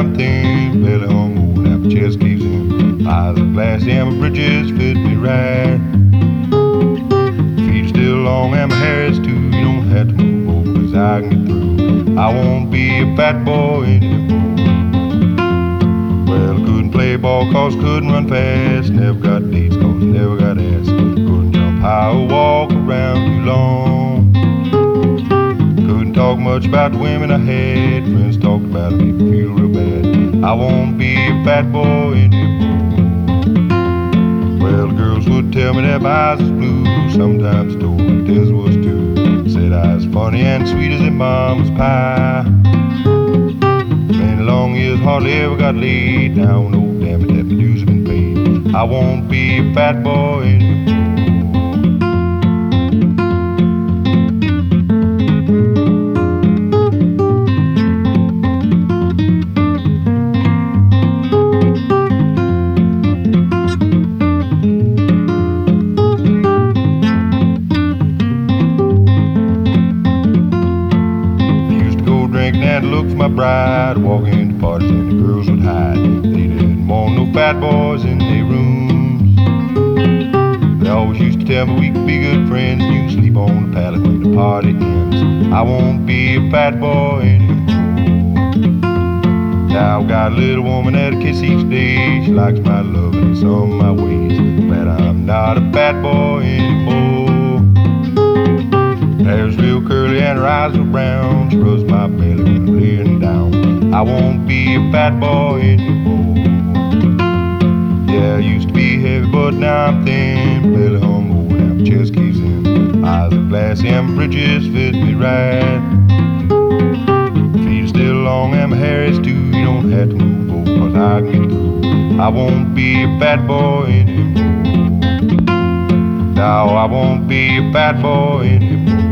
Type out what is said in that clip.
I'm thin, belly hung over, now my chest caves in. Eyes are glassy and my britches fit me right. Feet are still long and my hair is too. You don't have to move over, 'cause I can get through. I won't be a fat boy anymore. Well, I couldn't play ball 'cause couldn't run fast. Never got dates 'cause never got ass. Couldn't jump high or walk around too long. Couldn't talk much about the women I had. Friends talked about it, made me feel real bad. I won't be a fat boy anymore. Well, the girls would tell me that my eyes was blue. Sometimes told me theirs was too. Said I was funny and sweet as their mama's pie. Many long years hardly ever got laid. Now no damn it that my dues have been paid. I won't be a fat boy anymore. And look for my bride, walk into parties and the girls would hide. They didn't want no fat boys in their rooms. They always used to tell me we could be good friends. You can sleep on the pallet when the party ends. I won't be a fat boy anymore. Now I've got a little woman that I kiss each day. She likes my love and some of my ways. But I'm not a fat boy anymore. Hair's real curly and her eyes are brown. She rubs my belly when I'm laying down. I won't be a fat boy anymore. Yeah, I used to be heavy, but now I'm thin. Belly hung over, now my chest caves in. Eyes are glassy and my britches fit me right. Feet are still long and my hair is too. You don't have to move over, 'cause I can get through. I won't be a fat boy anymore. Now I won't be a fat boy anymore.